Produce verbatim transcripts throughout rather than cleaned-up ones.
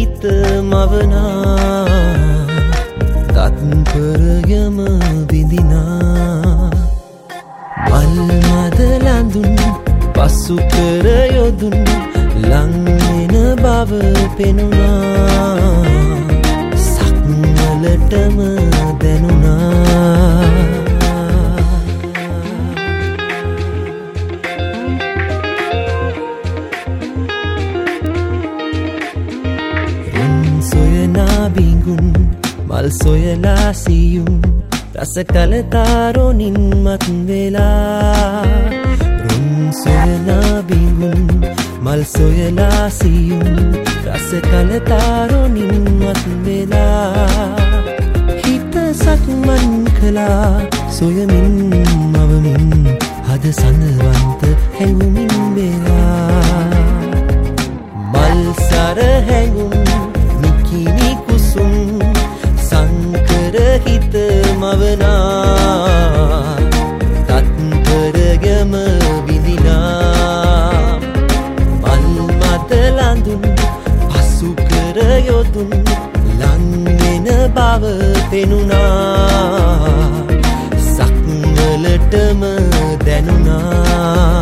හිත මවනා තත්පරයම විඳිනා මල් මද ලඳුන් පසු කර යොදුන් ලං වෙන බව පෙනුණා සක්වලටම දැනුණා සොයනා බිඟුන් මල් සොයලා සියුම් රස කලතාරොනින් මත් වෙලා රුන් සොයනා බිඟුන් මල් සොයලා සියුම් රස කලතාරොනින් මත් වෙලා හිත සක්මන් කළා සොයමින් මවමින් හද සඳවන්ත හැඟුමින් වෙලා මල් සර හැඟුම් නිකිනි කුසුම් සංකර හිත මවනා තත්පරගම විඳිනා මල් මත ලඳුන් පසු කර යොදුන් ලං වෙන බව පෙනුණා සක්වලටම දැනුණා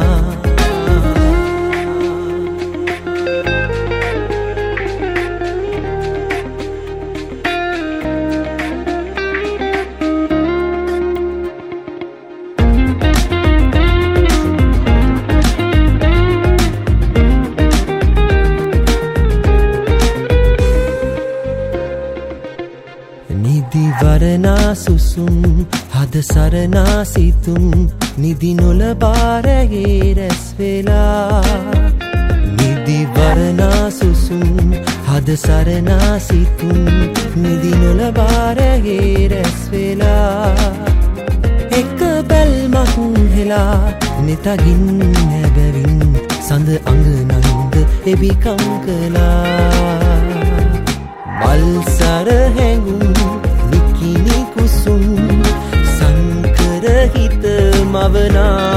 නිදිවරණා සුසුම් හද සරණා සිතුම් නිදි නොලබාරගේ රැස් වෙලා නිදිවරණා සුසුම් හද සරණා සිතුම් නිදි නොලබාරගේ රැස් වෙලා එක බැල්මක් හෙලා නෙතගින් නැබැවින් සඳ අඟනන්ද එබිකම් කළා මල් සර හැඟුම් නිකිනි කුසුම් සංකර හිත මවනා